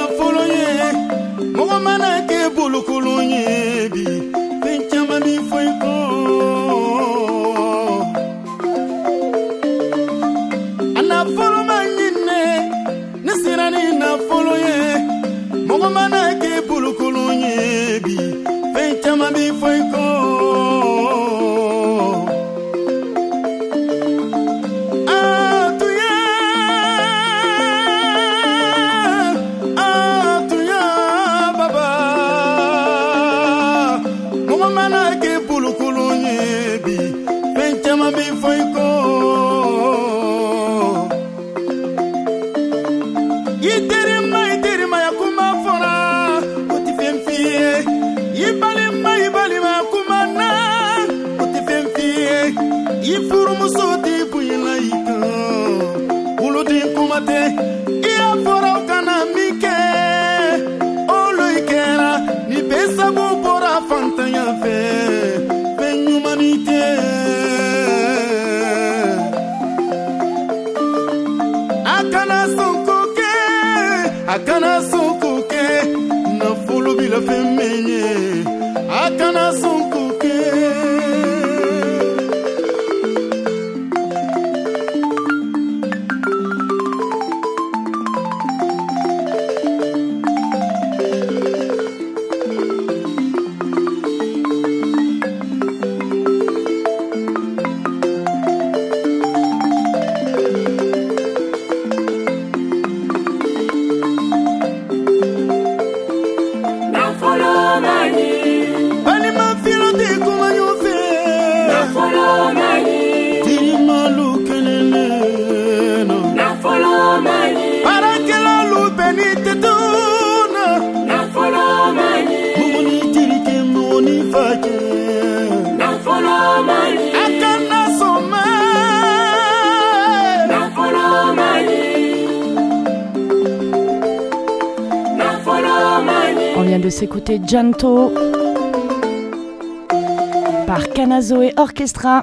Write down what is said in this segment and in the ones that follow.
nafolo ye mogo mana ke bulukulu ye bi fɛn caman bi fɔ i kɔ a nafolo ma ɲinɛ ne sera ni nafolo ye mogo mana ke bulukulu ye bi fɛn caman bi fɔ i kɔ Akana sonkuke na fulu bila femenye akana sonkuke De s'écouter Janto par Kanazoe Orchestra.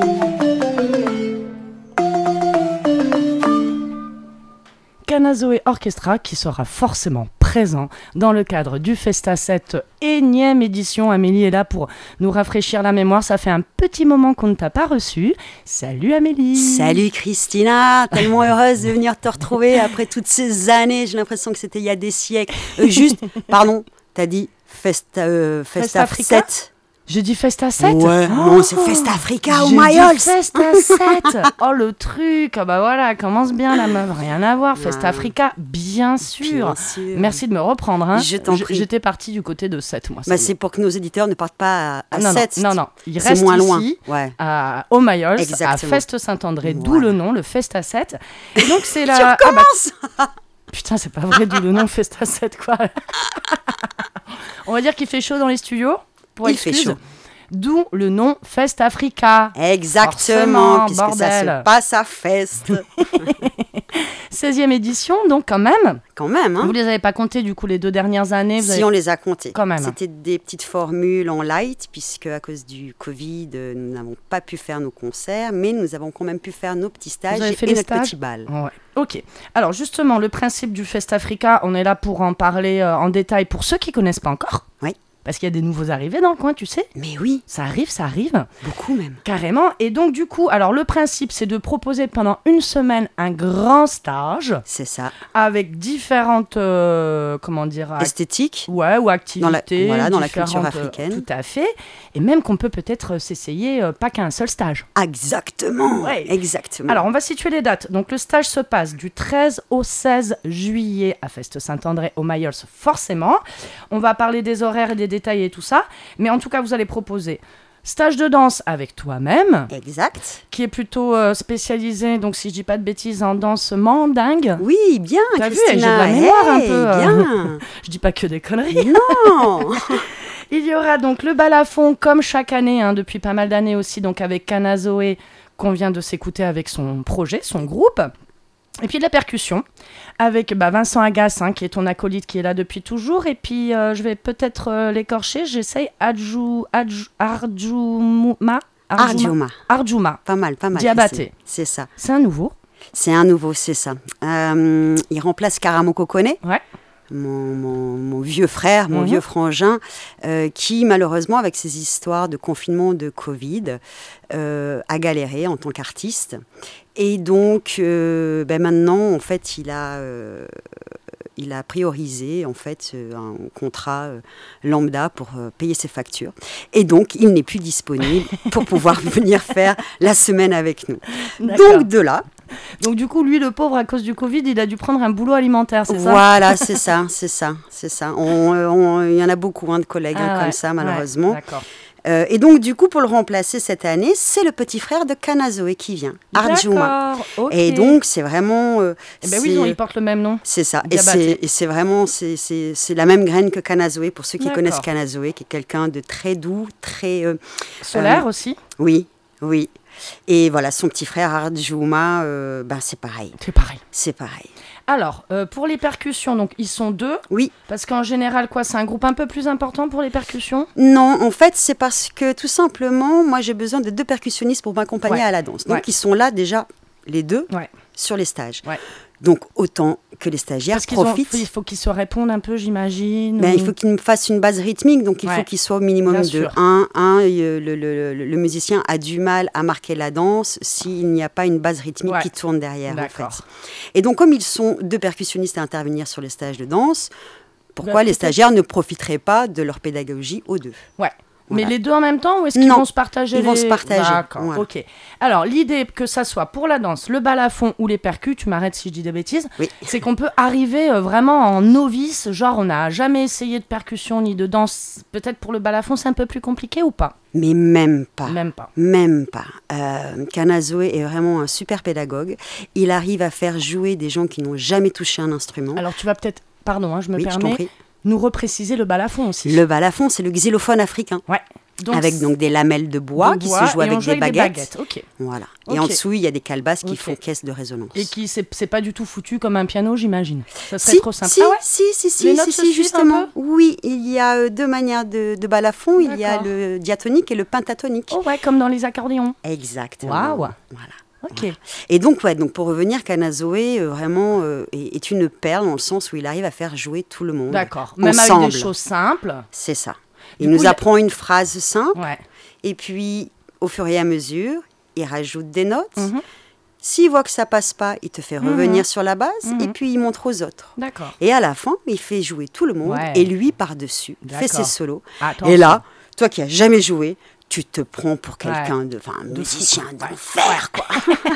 Kanazoe Orchestra qui sera forcément présent dans le cadre du Festa 7 énième édition. Amélie est là pour nous rafraîchir la mémoire. Ça fait un petit moment qu'on ne t'a pas reçu. Salut Amélie. Salut Christina, tellement heureuse de venir te retrouver après toutes ces années. J'ai l'impression que c'était il y a des siècles. Pardon. T'as dit Festa 7. J'ai dit Festa 7. Ouais, non, c'est Festa Africa au Mayol. Festa 7. Oh, le truc. Ah bah voilà, commence bien la meuf. Rien à voir. Festa Africa, bien sûr. Merci de me reprendre. Hein. Je t'en prie. J'étais partie du côté de 7, moi. C'est pour que nos éditeurs ne partent pas à 7. Non. Il reste moins ici, loin. au Mayol, à Feste Saint-André, d'où le nom, le Festa 7. Et donc, c'est la... Tu recommences Putain, c'est pas vrai, d'où le nom Festa 7, quoi. On va dire qu'il fait chaud dans les studios, pour excuse. Il fait chaud. D'où le nom Fest Africa. Exactement, puisque bordel. Ça se passe à Fest. 16e édition, donc quand même. Quand même, hein. Vous les avez pas comptés, du coup, les 2 dernières années on les a comptés. Quand même. C'était des petites formules en light, puisque à cause du Covid, nous n'avons pas pu faire nos concerts, mais nous avons quand même pu faire nos petits stages et notre petit bal. Ouais. Ok. Alors justement, le principe du Fest Africa, on est là pour en parler en détail pour ceux qui connaissent pas encore. Oui. Parce qu'il y a des nouveaux arrivés dans le coin, tu sais. Mais oui. Ça arrive. Beaucoup même. Carrément. Et donc, du coup, alors le principe, c'est de proposer pendant une semaine un grand stage. C'est ça. Avec différentes, esthétiques. Ouais, ou activités. Dans la culture africaine. Tout à fait. Et même qu'on peut peut-être s'essayer pas qu'à un seul stage. Exactement. Ouais. Exactement. Alors, on va situer les dates. Donc, le stage se passe du 13 au 16 juillet à Feste Saint-André au Mayol, forcément. On va parler des horaires et des détails et tout ça. Mais en tout cas, vous allez proposer stage de danse avec toi-même. Exact. Qui est plutôt spécialisé, donc si je dis pas de bêtises, en danse mandingue. Oui, bien, t'as Christina. Vu, j'ai de la mémoire un peu. Bien. Je dis pas que des conneries. Non. Il y aura donc le bal à fond, comme chaque année, depuis pas mal d'années aussi, donc avec Kanazoe, qu'on vient de s'écouter avec son projet, son groupe. Et puis de la percussion, avec Vincent Agasse, qui est ton acolyte qui est là depuis toujours. Et puis, je vais peut-être l'écorcher, j'essaye Arjuma. Pas mal. Diabaté. C'est ça. C'est un nouveau. C'est ça. Il remplace Karamo Kokone. Ouais. mon vieux frère, mon vieux frangin, qui malheureusement, avec ses histoires de confinement, de Covid, a galéré en tant qu'artiste. Et donc, maintenant, en fait, il a priorisé en fait un contrat lambda pour payer ses factures. Et donc, il n'est plus disponible pour pouvoir venir faire la semaine avec nous. D'accord. Donc, de là. Donc du coup, lui, le pauvre, à cause du Covid, il a dû prendre un boulot alimentaire, c'est ça? Voilà, c'est ça. Il y en a beaucoup de collègues comme ça, malheureusement. Ouais, d'accord. Et donc, du coup, pour le remplacer cette année, c'est le petit frère de Kanazoe qui vient, Arjuma. D'accord, ok. Et donc, c'est vraiment... oui, ils portent le même nom. C'est ça. Diabaté. Et c'est vraiment... C'est la même graine que Kanazoe, pour ceux qui D'accord. connaissent Kanazoe, qui est quelqu'un de très doux, très... Solaire aussi. Oui. Et voilà, son petit frère Arjuma, c'est pareil. C'est pareil. Alors, pour les percussions, donc ils sont 2. Oui. Parce qu'en général, c'est un groupe un peu plus important pour les percussions? Non, en fait, c'est parce que tout simplement, moi, j'ai besoin de 2 percussionnistes pour m'accompagner à la danse. Donc, ils sont là déjà, les 2, sur les stages. Ouais. Donc, autant que les stagiaires profitent. Il faut qu'ils se répondent un peu, j'imagine. Il faut qu'ils me fassent une base rythmique, donc il faut qu'ils soient au minimum de 1. Le musicien a du mal à marquer la danse s'il n'y a pas une base rythmique qui tourne derrière. En fait. Et donc, comme ils sont 2 percussionnistes à intervenir sur les stages de danse, pourquoi les stagiaires ne profiteraient pas de leur pédagogie aux 2? Ouais. Voilà. Mais les 2 en même temps, ou est-ce qu'ils vont se partager? Ils vont se partager. D'accord, ok. Alors, l'idée, que ça soit pour la danse, le balafon ou les percus, tu m'arrêtes si je dis des bêtises, c'est qu'on peut arriver vraiment en novice, genre on n'a jamais essayé de percussion ni de danse. Peut-être pour le balafon, c'est un peu plus compliqué ou pas? Mais même pas. Même pas. Kanazoe est vraiment un super pédagogue. Il arrive à faire jouer des gens qui n'ont jamais touché un instrument. Alors, tu vas peut-être, pardon, je me permets, nous repréciser le balafon aussi. Le balafon, c'est le xylophone africain. Ouais. Donc, avec donc des lamelles de bois qui se jouent avec des baguettes. Okay. Voilà. Et en dessous, il y a des calebasses qui font caisse de résonance. Et qui c'est pas du tout foutu comme un piano, j'imagine. Ça serait trop simple. Si, justement. Oui, il y a 2 manières de balafon. Il y a le diatonique et le pentatonique. Oh ouais, comme dans les accordéons. Exactement. Waouh. Voilà. Ok. Voilà. Et donc pour revenir, Kanazoe vraiment est une perle dans le sens où il arrive à faire jouer tout le monde. D'accord. Même avec des choses simples. C'est ça. Il nous apprend une phrase simple. Ouais. Et puis, au fur et à mesure, il rajoute des notes. S'il voit que ça passe pas, il te fait revenir sur la base et puis il montre aux autres. D'accord. Et à la fin, il fait jouer tout le monde et lui par-dessus fait ses solos. Attention. Et là, toi qui as jamais joué, tu te prends pour quelqu'un un musicien d'enfer, quoi.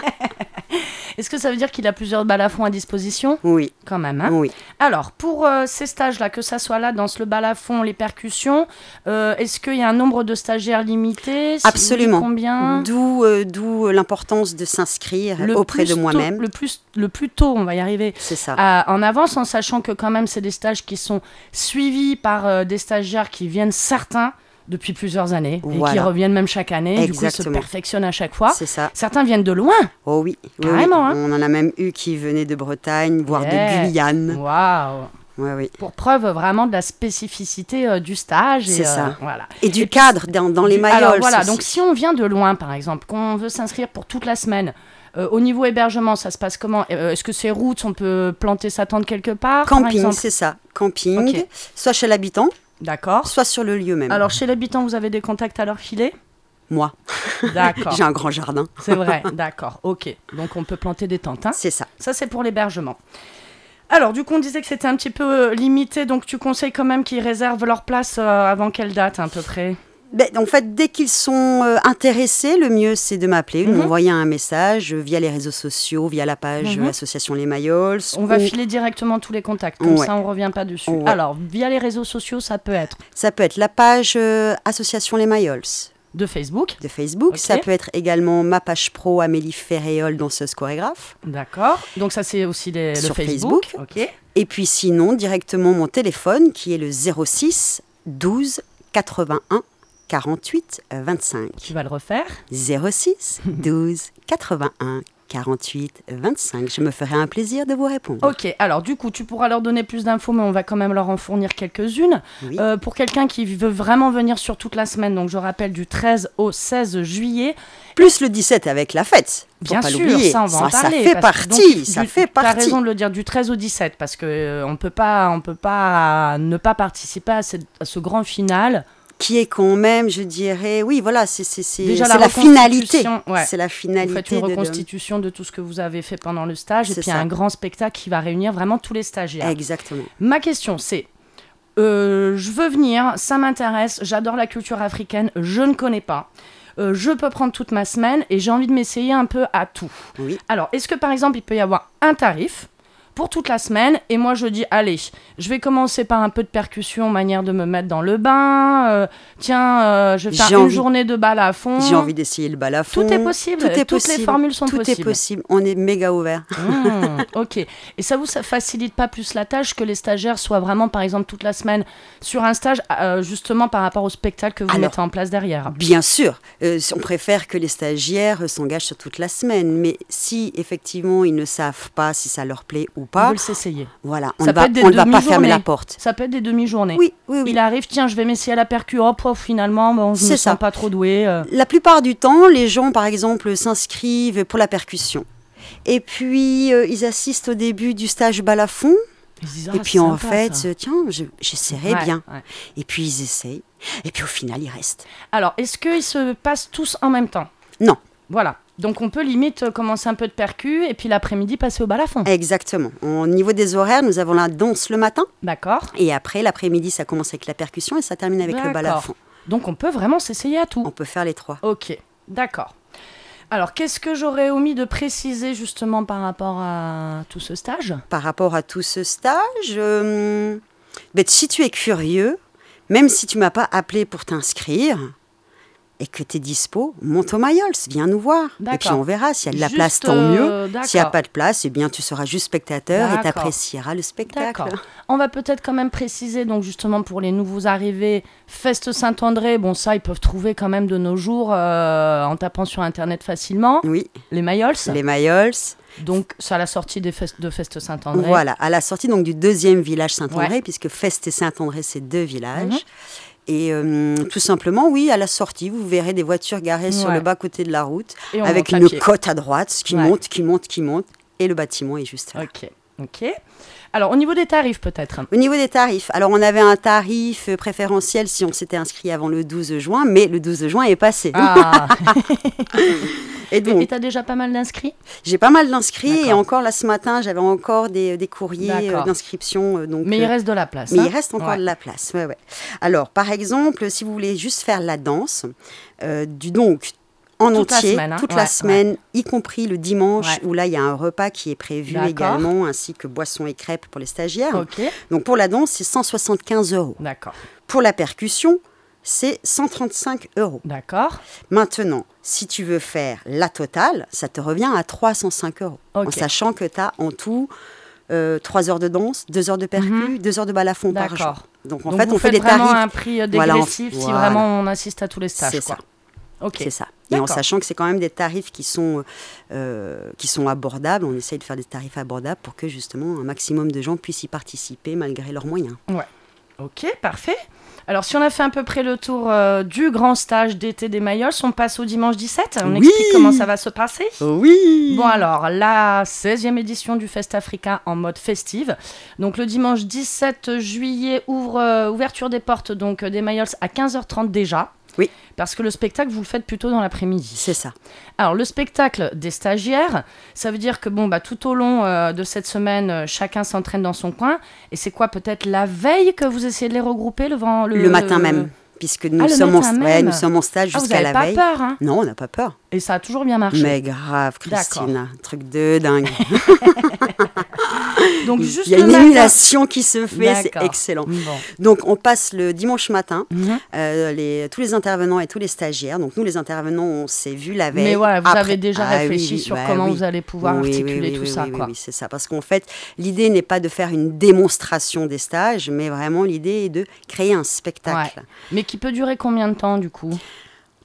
Est-ce que ça veut dire qu'il a plusieurs balafons à disposition? Oui. Quand même, hein? Oui. Alors, pour ces stages-là, que ça soit là, dans le balafon, les percussions, est-ce qu'il y a un nombre de stagiaires limité? Absolument. Combien? D'où l'importance de s'inscrire auprès de moi-même. Le plus tôt, on va y arriver. C'est ça. En avance, en sachant que quand même, c'est des stages qui sont suivis par des stagiaires qui viennent certains depuis plusieurs années et qui reviennent même chaque année. Exactement. Du coup, ils se perfectionnent à chaque fois. C'est ça. Certains viennent de loin. Oh oui. Carrément. Oui. On en a même eu qui venaient de Bretagne, voire de Guyane. Waouh. Oui. Pour preuve vraiment de la spécificité du stage. C'est ça. Voilà. Et du cadre dans les maillots. Alors voilà, donc si on vient de loin, par exemple, qu'on veut s'inscrire pour toute la semaine, au niveau hébergement, ça se passe comment? Est-ce que c'est routes, on peut planter sa tente quelque part? Camping, c'est ça. Camping, soit chez l'habitant. D'accord. Soit sur le lieu même. Alors, chez l'habitant, vous avez des contacts à leur filer? Moi. D'accord. J'ai un grand jardin. C'est vrai, d'accord, ok. Donc, on peut planter des tentes, hein? C'est ça. Ça, c'est pour l'hébergement. Alors, du coup, on disait que c'était un petit peu limité, donc tu conseilles quand même qu'ils réservent leur place avant quelle date, à peu près? En fait, dès qu'ils sont intéressés, le mieux, c'est de m'appeler, de m'envoyer un message via les réseaux sociaux, via la page Association Les Mailloles. On va filer directement tous les contacts, comme ça, on ne revient pas dessus. Ouais. Alors, via les réseaux sociaux, ça peut être? Ça peut être la page Association Les Mailloles. De Facebook. Okay. Ça peut être également ma page pro Amélie Ferréol, danseuse chorégraphe. D'accord. Donc ça, c'est aussi sur le Facebook. Ok. Et puis sinon, directement mon téléphone qui est le 06 12 81 48 25. Tu vas le refaire? 06 12 81 48 25. Je me ferai un plaisir de vous répondre. Ok, alors du coup, tu pourras leur donner plus d'infos, mais on va quand même leur en fournir quelques-unes. Oui. Pour quelqu'un qui veut vraiment venir sur toute la semaine, donc je rappelle du 13 au 16 juillet. Plus le 17 avec la fête. Bien pas sûr, l'oublier. ça on va en parler. Ça fait partie. Ça fait partie. Tu as raison de le dire, du 13 au 17, parce qu'on ne peut pas ne pas participer à ce grand final. Qui est quand même, je dirais, oui, voilà, c'est la finalité. Ouais. C'est la finalité. Vous faites une reconstitution de tout ce que vous avez fait pendant le stage, et puis un grand spectacle qui va réunir vraiment tous les stagiaires. Exactement. Ma question, c'est, je veux venir, ça m'intéresse, j'adore la culture africaine, je ne connais pas. Je peux prendre toute ma semaine et j'ai envie de m'essayer un peu à tout. Oui. Alors, est-ce que par exemple, il peut y avoir un tarif pour toute la semaine et moi je dis, allez, je vais commencer par un peu de percussion, manière de me mettre dans le bain, je vais faire une journée de balafon. J'ai envie d'essayer le balafon. Tout est possible, toutes les formules sont possibles. Tout est possible, on est méga ouvert. Ok, et ça facilite pas plus la tâche que les stagiaires soient vraiment par exemple toute la semaine sur un stage, justement par rapport au spectacle que vous mettez en place derrière? Bien sûr, on préfère que les stagiaires s'engagent sur toute la semaine, mais si effectivement ils ne savent pas si ça leur plaît ou pas, ils veulent s'essayer. Voilà, on ne va pas fermer la porte. Ça peut être des demi-journées. Oui. Il arrive, tiens, je vais m'essayer à la percu, finalement, je ne me sens pas trop douée. La plupart du temps, les gens, par exemple, s'inscrivent pour la percussion. Et puis, ils assistent au début du stage balafon. Et puis, en fait, tiens, j'essaierai bien. Ouais. Et puis, ils essayent. Et puis, au final, ils restent. Alors, est-ce qu'ils se passent tous en même temps? Non. Voilà. Donc, on peut limite commencer un peu de percu et puis l'après-midi passer au balafon. Exactement. Au niveau des horaires, nous avons la danse le matin. D'accord. Et après, l'après-midi, ça commence avec la percussion et ça termine avec le balafon. Donc, on peut vraiment s'essayer à tout. On peut faire les trois. Ok, d'accord. Alors, qu'est-ce que j'aurais omis de préciser justement par rapport à tout ce stage? Par rapport à tout ce stage, si tu es curieux, même si tu ne m'as pas appelé pour t'inscrire, et que tu es dispo, monte au Mayol, viens nous voir. D'accord. Et puis on verra, s'il y a de la place, tant mieux. S'il n'y a pas de place, eh bien tu seras juste spectateur et tu apprécieras le spectacle. D'accord. On va peut-être quand même préciser, donc justement pour les nouveaux arrivés, Fest Saint-André, bon ça ils peuvent trouver quand même de nos jours en tapant sur Internet facilement. Oui. Les Mayols. Les Mayols. Donc, c'est à la sortie de Fest Saint-André. Voilà, à la sortie donc, du deuxième village Saint-André, puisque Fest et Saint-André, c'est deux villages. Et tout simplement, oui, à la sortie, vous verrez des voitures garées sur le bas-côté de la route, avec une côte à droite qui monte, et le bâtiment est juste là. Ok. Alors, au niveau des tarifs, peut-être? Au niveau des tarifs, alors on avait un tarif préférentiel si on s'était inscrit avant le 12 juin, mais le 12 juin est passé. Ah. Et tu as déjà pas mal d'inscrits? J'ai pas mal d'inscrits et encore là ce matin, j'avais encore des courriers d'inscription. Mais il reste de la place. Mais il reste encore de la place, ouais. Alors, par exemple, si vous voulez juste faire la danse, en entier, toute la semaine, y compris le dimanche, où là, il y a un repas qui est prévu également, ainsi que boissons et crêpes pour les stagiaires. Donc, pour la danse, c'est 175 €. D'accord. Pour la percussion, c'est 135 €. D'accord. Maintenant, si tu veux faire la totale, ça te revient à 305 €. En sachant que tu as en tout 3 heures de danse, 2 heures de percu, 2 heures de balafon par jour. Donc, en fait, on fait des tarifs. Vraiment un prix dégressif si vraiment on assiste à tous les stages. C'est ça. C'est ça. Et en sachant que c'est quand même des tarifs qui sont abordables, on essaye de faire des tarifs abordables pour que justement un maximum de gens puissent y participer malgré leurs moyens. Ouais. Ok, parfait. Alors, si on a fait à peu près le tour du grand stage d'été des Mayols, on passe au dimanche 17. On explique comment ça va se passer. Oui. Bon, alors, la 16e édition du Fest Africa en mode festive. Donc, le dimanche 17 juillet, ouverture des portes donc, des Mayols à 15h30 déjà. Oui. Parce que le spectacle, vous le faites plutôt dans l'après-midi. C'est ça. Alors, le spectacle des stagiaires, ça veut dire que tout au long de cette semaine, chacun s'entraîne dans son coin. Et c'est quoi, peut-être la veille que vous essayez de les regrouper le matin même, puisque nous sommes en stage jusqu'à la veille. Vous n'avez pas peur, hein? Non, on n'a pas peur. Et ça a toujours bien marché. Mais grave, Christine, truc de dingue. Donc, juste il y a une émulation qui se fait, c'est excellent. Bon. Donc, on passe le dimanche matin, tous les intervenants et tous les stagiaires. Donc, nous, les intervenants, on s'est vu la veille. Mais voilà, vous avez déjà réfléchi sur comment vous allez pouvoir articuler tout ça. Oui, c'est ça. Parce qu'en fait, l'idée n'est pas de faire une démonstration des stages, mais vraiment, l'idée est de créer un spectacle. Ouais. Mais qui peut durer combien de temps, du coup ?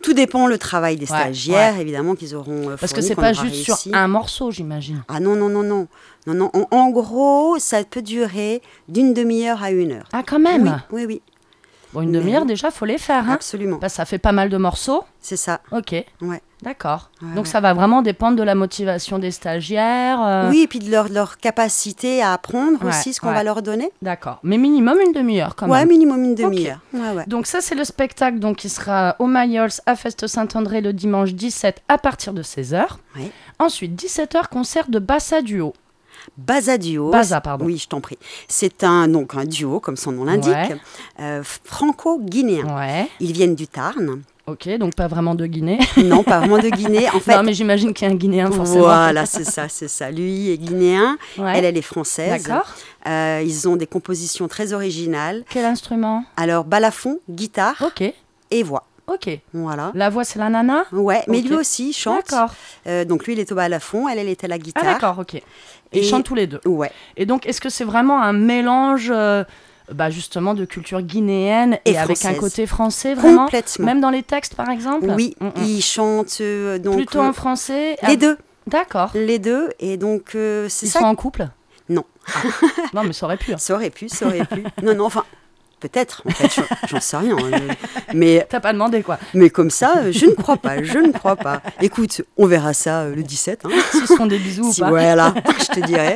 Tout dépend le travail des stagiaires, évidemment, qu'ils auront fourni. Parce que c'est pas juste sur un morceau, j'imagine. Ah non. En gros, ça peut durer d'une demi-heure à 1 heure. Ah, quand même. Oui. Bon, une demi-heure, déjà, il faut les faire. Hein. Absolument. Parce que ça fait pas mal de morceaux. C'est ça. Ok. Ouais. D'accord. Donc, ça va vraiment dépendre de la motivation des stagiaires. Oui, et puis de leur capacité à apprendre aussi ce qu'on va leur donner. D'accord. Mais minimum une demi-heure, quand même. Ouais, minimum une demi-heure. Okay. Ouais. Donc, ça, c'est le spectacle donc, qui sera au Mayals à Feste Saint-André le dimanche 17 à partir de 16h. Ouais. Ensuite, 17h, concert de Bassa Duo. Bassa Duo. Pardon. Oui, je t'en prie. C'est un duo, comme son nom l'indique, franco-guinéen. Ouais. Ils viennent du Tarn. Ok, donc pas vraiment de Guinée. Non, pas vraiment de Guinée. En fait, non, mais j'imagine qu'il y a un Guinéen forcément. Voilà, c'est ça. Lui est guinéen, elle est française. D'accord. Ils ont des compositions très originales. Quel instrument? Alors, balafon, guitare et voix. Ok. Voilà. La voix, c'est la nana? Ouais, mais lui aussi chante. D'accord. Donc lui, il est au balafon, elle est à la guitare. Ah d'accord, ok. Et ils chantent tous les deux. Ouais. Et donc, est-ce que c'est vraiment un mélange justement de culture guinéenne et avec un côté français, vraiment? Complètement. Même dans les textes, par exemple? Oui, ils chantent donc... Plutôt en français? Les deux. D'accord. Les deux, et donc c'est ça... Ils sont en couple? Non. Ah. Non, mais ça aurait pu. Hein. Ça aurait pu. Non, enfin... Peut-être, en fait, j'en sais rien. Mais t'as pas demandé, quoi. Mais comme ça, je ne crois pas. Écoute, on verra ça le 17. Hein. S'ils se font des bisous ou pas. Voilà, je te dirai.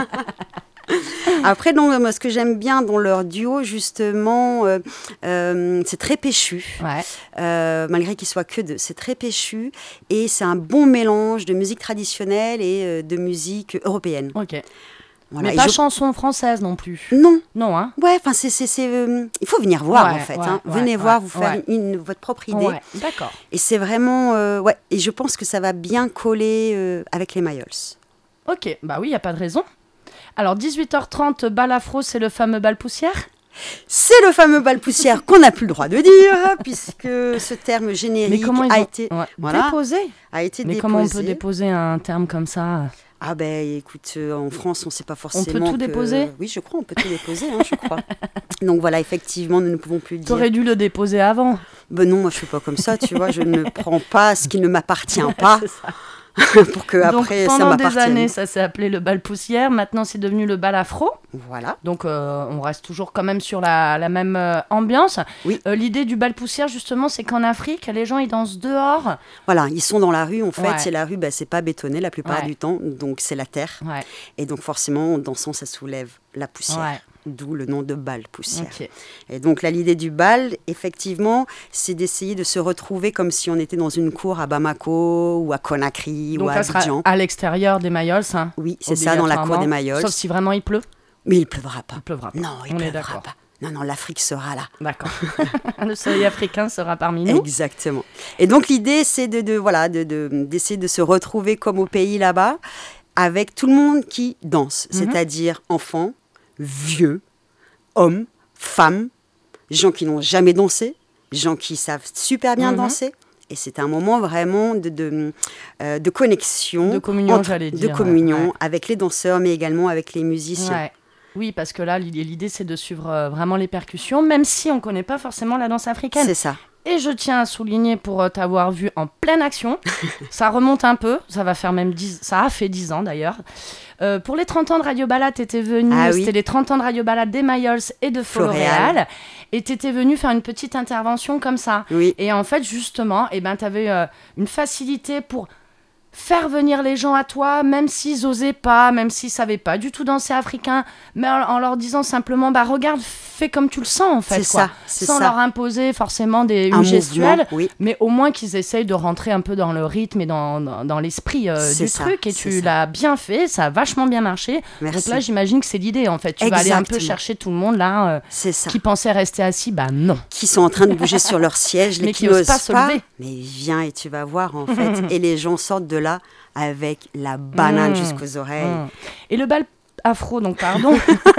Après, donc, moi, ce que j'aime bien dans leur duo, justement, c'est très péchu. Ouais. Malgré qu'ils soient que deux, c'est très péchu. Et c'est un bon mélange de musique traditionnelle et de musique européenne. Ok. Voilà. Mais pas chanson française non plus. Non. Non, hein. Ouais, enfin, il faut venir voir, en fait. Venez voir, vous faire votre propre idée. Ouais, d'accord. Et c'est vraiment... et je pense que ça va bien coller avec les Mayals. Ok, bah oui, il n'y a pas de raison. Alors, 18h30, bal afro, c'est le fameux bal poussière? C'est le fameux bal poussière qu'on n'a plus le droit de dire, puisque ce terme générique a été déposé. Mais comment on peut déposer un terme comme ça? Ah ben écoute, en France, on ne sait pas forcément. On peut tout déposer? Oui, je crois, on peut tout déposer, je crois. Donc voilà, effectivement, nous ne pouvons plus le dire. T'aurais dû le déposer avant. Ben non, moi je ne suis pas comme ça, tu vois, je ne prends pas ce qui ne m'appartient pas. Pour que après ça m'appartienne. Pendant des années, ça s'est appelé le bal poussière. Maintenant, c'est devenu le bal afro. Voilà. Donc, on reste toujours quand même sur la même ambiance. Oui. L'idée du bal poussière, justement, c'est qu'en Afrique, les gens, ils dansent dehors. Voilà, ils sont dans la rue, en fait. Et la rue, c'est pas bétonné la plupart du temps. Donc, c'est la terre. Ouais. Et donc, forcément, en dansant, ça soulève la poussière. Ouais. D'où le nom de bal poussière. Okay. Et donc là, l'idée du bal, effectivement, c'est d'essayer de se retrouver comme si on était dans une cour à Bamako ou à Conakry donc ou à Abidjan. À l'extérieur des Mayals, hein, oui, c'est ça, dans la cour des Mayals. Sauf si vraiment il pleut. Mais il pleuvra pas. Il pleuvra pas. Non, il pleuvra pas. Non, l'Afrique sera là. D'accord. Le soleil africain sera parmi nous. Exactement. Et donc l'idée, c'est d'essayer de se retrouver comme au pays là-bas, avec tout le monde qui danse, c'est-à-dire enfants, vieux, hommes, femmes, gens qui n'ont jamais dansé, gens qui savent super bien danser. Et c'est un moment vraiment de connexion. De communion, j'allais dire. De communion avec les danseurs, mais également avec les musiciens. Ouais. Oui, parce que là, l'idée, c'est de suivre vraiment les percussions, même si on ne connaît pas forcément la danse africaine. C'est ça. Et je tiens à souligner pour t'avoir vu en pleine action. Ça remonte un peu, ça va faire même ça a fait 10 ans d'ailleurs. Pour les 30 ans de Radio Balade, t'étais venu, c'était les 30 ans de Radio Balade des Mayals et de Floréal. Et t'étais venu faire une petite intervention comme ça. Oui. Et en fait, justement, t'avais une facilité pour faire venir les gens à toi, même s'ils osaient pas, même s'ils savaient pas du tout danser africain, mais en leur disant simplement, regarde, fais comme tu le sens, en fait. C'est ça, sans leur imposer forcément une gestuelle, mais au moins qu'ils essayent de rentrer un peu dans le rythme et dans l'esprit du truc. Et tu l'as bien fait, ça a vachement bien marché. Merci. Donc là, j'imagine que c'est l'idée, en fait. Tu vas aller un peu chercher tout le monde, là, qui pensait rester assis, non. Qui sont en train de bouger sur leur siège, mais qui n'osent pas se lever. Mais viens et tu vas voir, en fait. Et les gens sortent de là avec la banane jusqu'aux oreilles. Et le bal afro, donc pardon,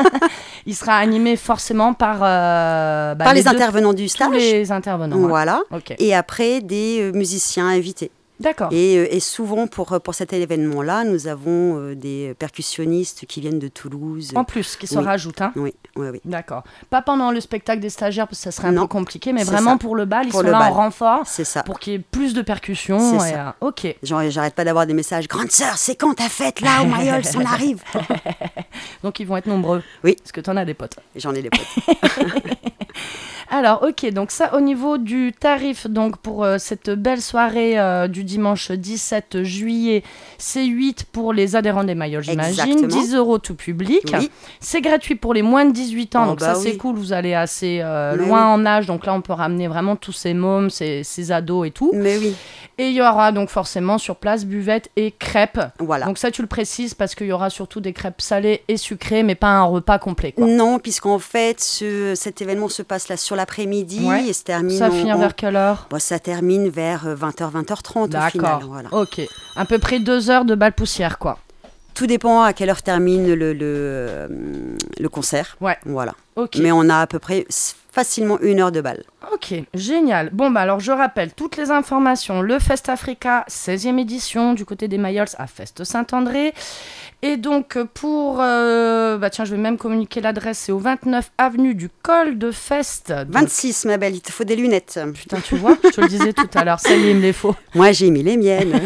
il sera animé forcément par les intervenants du stage. Tous les intervenants. Voilà. Okay. Et après, des musiciens invités. D'accord. Et souvent, pour cet événement-là, nous avons des percussionnistes qui viennent de Toulouse. En plus, qui se rajoutent. Hein. Oui. D'accord. Pas pendant le spectacle des stagiaires, parce que ça serait un peu compliqué, mais c'est vraiment ça. pour le bal, ils sont là en renfort. C'est ça. Pour qu'il y ait plus de percussions. C'est ça. Ok. Genre, j'arrête pas d'avoir des messages. Grande sœur, c'est quand ta fête là au Mayol, on arrive. Donc ils vont être nombreux. Oui. Parce que t'en as des potes. J'en ai des potes. Alors, ok, donc ça au niveau du tarif, donc pour cette belle soirée du dimanche 17 juillet, c'est 8 pour les adhérents des Mayol, j'imagine, 10 € tout public. Oui. C'est gratuit pour les moins de 18 ans, donc ça c'est cool, vous allez assez loin en âge, donc là on peut ramener vraiment tous ces mômes, ces ados et tout. Mais oui. Et il y aura donc forcément sur place buvette et crêpes. Voilà. Donc ça tu le précises parce qu'il y aura surtout des crêpes salées et sucrées, mais pas un repas complet, quoi. Non, puisqu'en fait cet événement se passe là sur l'après-midi et se termine. Ça finit vers quelle heure ? Ça termine vers 20h, 20h30 au final. Voilà. Ok. À peu près 2 heures de bal poussière, quoi. Tout dépend à quelle heure termine le concert. Ouais. Voilà. Okay. Mais on a à peu près facilement 1 heure de bal. Ok, génial. Bon, alors je rappelle toutes les informations. Le Fest Africa, 16e édition, du côté des Mayols à Fest Saint-André. Et donc, pour... tiens, je vais même communiquer l'adresse. C'est au 29 avenue du Col de Fest. Donc... 26, ma belle, il te faut des lunettes. Putain, tu vois, je te le disais tout à l'heure. Ça y est, il me les faut. Moi, j'ai mis les miennes.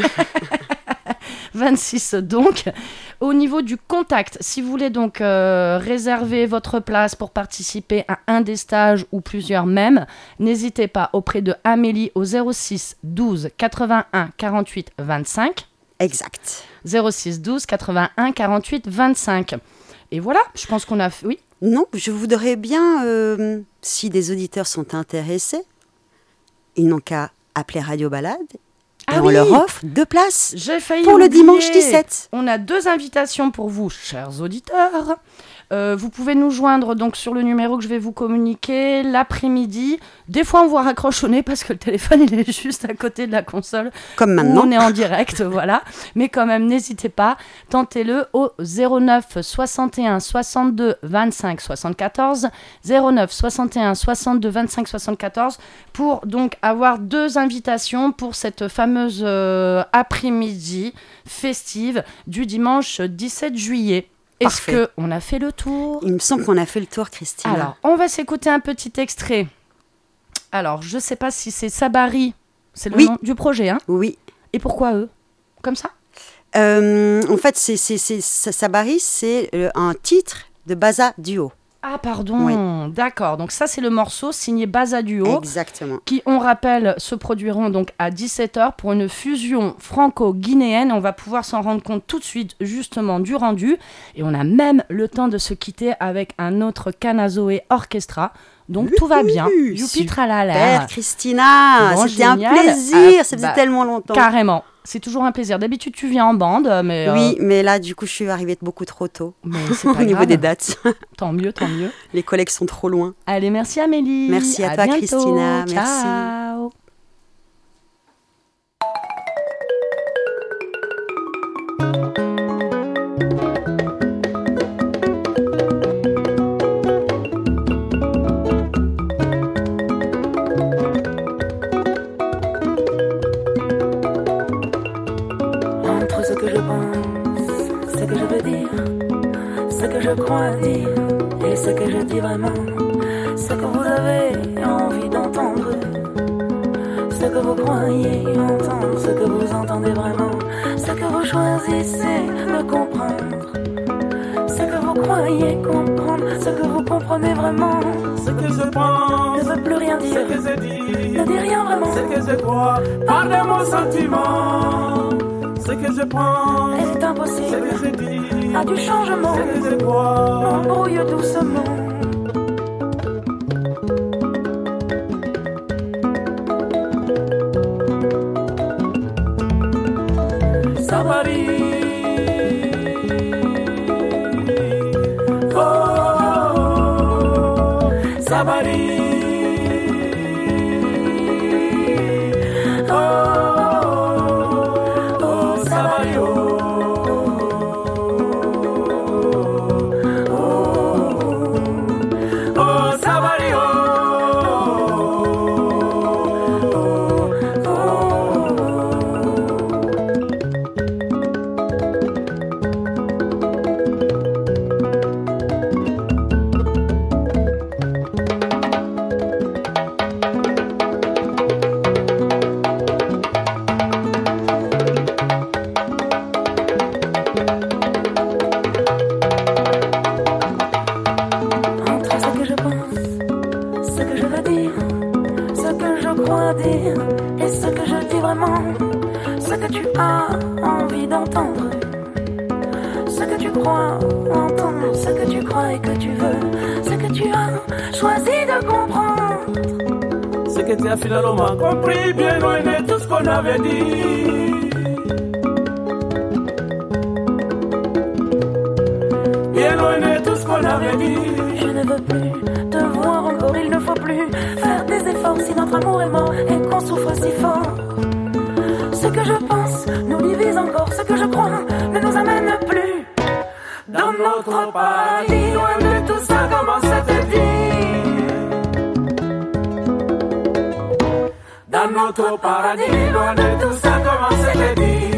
26 donc. Au niveau du contact, si vous voulez donc réserver votre place pour participer à un des stages ou plusieurs même, n'hésitez pas auprès de Amélie au 06 12 81 48 25. Exact. 06 12 81 48 25. Et voilà, je pense qu'on a fait... Oui. Non, je voudrais bien, si des auditeurs sont intéressés, ils n'ont qu'à appeler Radio Balade. Et on leur offre 2 places pour le dimanche 17. On a 2 invitations pour vous, chers auditeurs. Vous pouvez nous joindre donc sur le numéro que je vais vous communiquer l'après-midi. Des fois, on vous raccroche au nez parce que le téléphone il est juste à côté de la console. Comme maintenant. Où on est en direct, voilà. Mais quand même, n'hésitez pas. Tentez-le au 09 61 62 25 74. 09 61 62 25 74 pour donc avoir 2 invitations pour cette fameuse après-midi festive du dimanche 17 juillet. Parfait. Est-ce qu'on a fait le tour ? Il me semble qu'on a fait le tour, Christine. Alors, on va s'écouter un petit extrait. Alors, je ne sais pas si c'est Sabari. C'est le nom du projet, hein ? Oui. Et pourquoi eux ? Comme ça ? En fait, Sabari, c'est un titre de Baza Duo. Ah, pardon, d'accord. Donc ça, c'est le morceau signé Baza Duo. Exactement. Qui, on rappelle, se produiront donc à 17h pour une fusion franco-guinéenne. On va pouvoir s'en rendre compte tout de suite, justement, du rendu. Et on a même le temps de se quitter avec un autre Kanazoé Orchestra. Donc tout va bien. Youpi tralala. Super, Christina. Bon, c'était génial. Un plaisir. Ça faisait tellement longtemps. Carrément. C'est toujours un plaisir. D'habitude, tu viens en bande, mais... Oui, mais là, du coup, je suis arrivée beaucoup trop tôt. Mais c'est pas grave. Au niveau des dates. Tant mieux, tant mieux. Les collègues sont trop loin. Allez, merci Amélie. Merci à toi, bientôt. Christina. Ciao. Merci. Je crois dire et ce que je dis vraiment, ce que vous avez envie d'entendre, ce que vous croyez entendre, ce que vous entendez vraiment, ce que vous choisissez de comprendre, ce que vous croyez comprendre, ce que vous comprenez vraiment, ce que je pense ne veut plus rien dire, ce que je dis ne dit rien vraiment, ce que je crois par de mon sentiment, ce que je pense est impossible, ce que je dis a du changement, ce que je crois embrouille doucement. Sabari, oh, Sabari, oh, oh, Sabari, crois dire et ce que je dis vraiment, ce que tu as envie d'entendre, ce que tu crois entendre, ce que tu crois et que tu veux, ce que tu as choisi de comprendre, ce que tu as finalement compris, bien loin de tout ce qu'on avait dit. Bien loin de tout ce qu'on avait dit. Je ne veux plus te voir encore, il ne faut plus faire des efforts si notre amour est mort et qu'on souffre si fort. Ce que je pense nous divise encore, ce que je crois ne nous amène plus dans notre paradis, loin de tout ça, comment c'était dit. Dans notre paradis, loin de tout ça, comment c'était dit.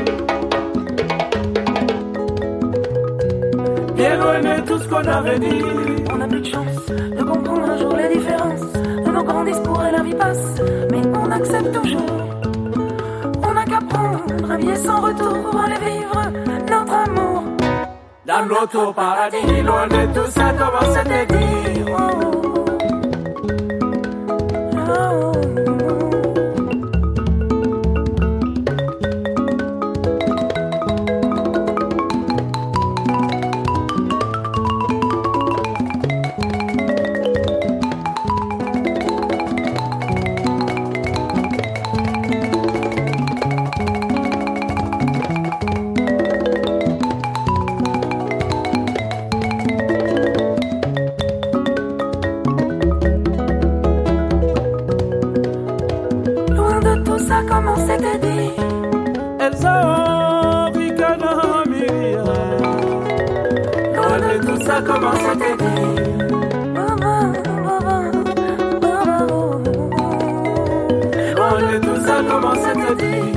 Bien loin de tout ce qu'on avait dit. On n'a plus de chance de comprendre un jour les différences de nos grands discours et la vie passe, mais on accepte toujours. On n'a qu'à prendre un billet sans retour pour aller vivre notre amour. Dans notre paradis, loin de tout ça, comment c'était dit. Oh, oh, oh. Comment c'était dit. Elsa Vicana Miria. Loin de tout ça, comment c'était dit. Loin de tout ça, comment c'était dit.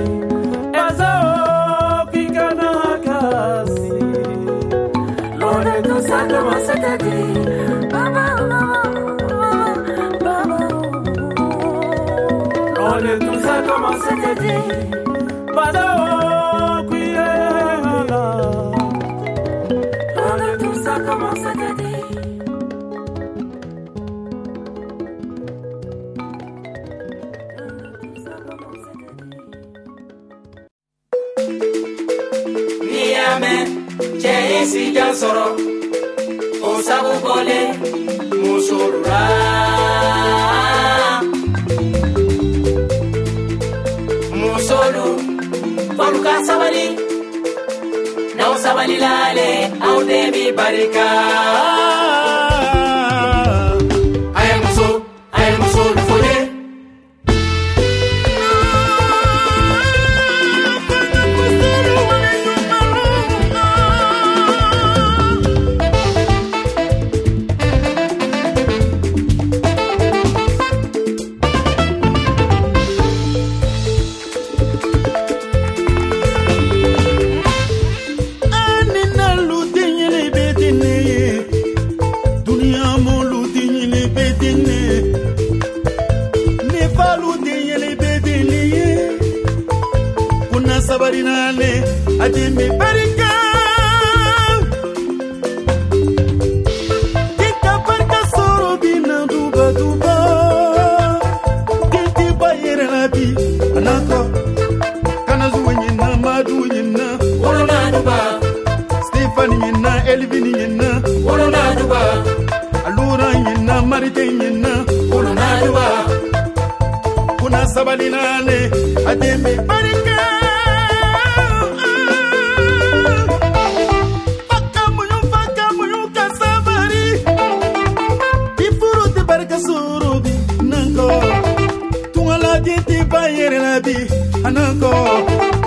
Elsa Vicana Kasi. Loin de tout ça, comment c'était dit. Loin de tout ça, comment c'était dit. Padao Kuyela. Loin de tout ça, comment c'était dit. Niame, Chesi Jansoro, Osabu Bole, Musurura. Faluka sabali, na sabali lale, au debi barika. I am so lufone. Sabarinale, adimi barika. Kika barika soro bina duba duba. Kiti bayere nabi anako. Kana zuwenyina madu nyina. Olona duba. Stephanie nyina, Elvin nyina. Olona duba. Alura nyina, Marite nyina. Olona duba. Kuna sabarinale, adimi barika. Ananko